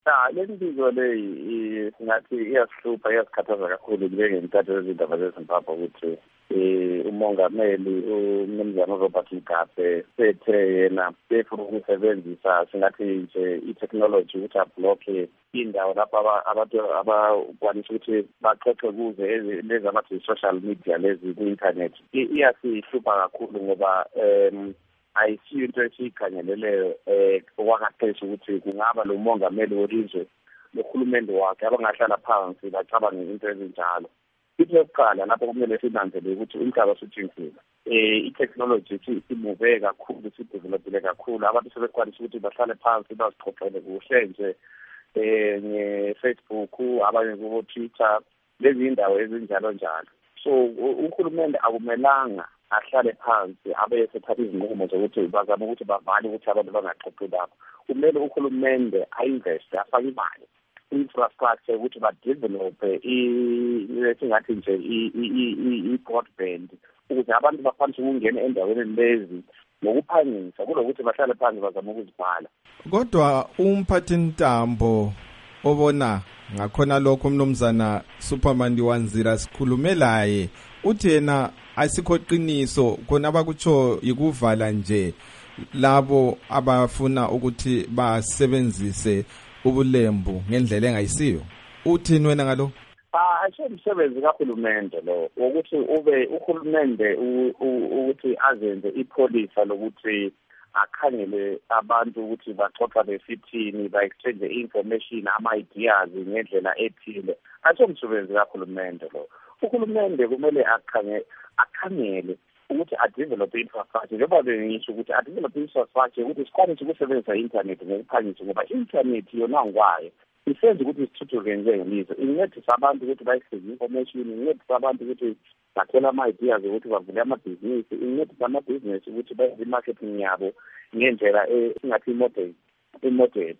Lezi mpilo le singathi iyasihlupha iyasikhathaza kakhulu njengenkathi zezindaba zeZimbabwe ukuthi umongameli uMnumzane Robert Mugabe sethe yena befuna ukusebenzisa singathi nje i-technology ukuthi ablocke indawo lapho abantu abakwanisa ukuthi baxoxe kuze lezi abathi social media lezi ku-internet. Iyasihlupha kakhulu ngoba ayisiyo into esiyikhangeleleyo okwakaphesha ukuthi kungaba lo mongameli welizwe nohulumende wakhe abangahlala phansi bacabange into ezinjalo. Into yokuqala lapho kumele sinanzelele ukuthi umhlaba usutshintshile. I-technology simuve kakhulu, sidevelopile kakhulu. Abantu sebekwanisa ukuthi bahlale phansi bazixoxele kuhle nje nge-Facebook, abanye ku-Twitter, lezi indawo ezinjalo njalo. So uhulumende akumelanga ahlale phansi abe sethatha izinqumo zokuthi bazama ukuthi bavale ukuthi abantu bangaxoxi lapho. Kumele uhulumende ainveste, afake imali infrastructure ukuthi badevelophe singathi nje i-broadband ukuze abantu bakwanise ukungena endaweni lezi ngokuphangisa kulokuthi bahlale phansi bazama ukuzibhala. Kodwa umphathintambo obona ngakhona lokho umnumzana Superman Ndiwanzira sikhulume laye uthi yena asikho qiniso khona abakutsho ikuvala nje labo abafuna ukuthi basebenzise ubulembu ngendlela engayisiyo. Uthini wena ngalo? Umsebenzi kahulumende lo ukuthi uhulumende ukuthi azenze ipolisa lokuthi akhangele abantu ukuthi baxoxa besithini, ba-exchange information, ama-ideas ngendlela ethile. Umsebenzi kahulumende lo. Uhulumende kumele akhangele ukuthi adevelophe infrastructure. Njengoba bengisho ukuthi adevelophe infrastructure ukuthi sikwanise ukusebenzisa i-internet ngokuphangisa ngoba i-internet yona ngwayo isenza ukuthi isithuthuke njengelizwe. Incedisa abantu ukuthi bayisebenzise information, incedisa abantu ukuthi bathole ama-ideas ukuthi bavule amabhizinisi, incedisa amabhizinisi ukuthi benze i-marketing yabo ngendlela esingathi i-modern.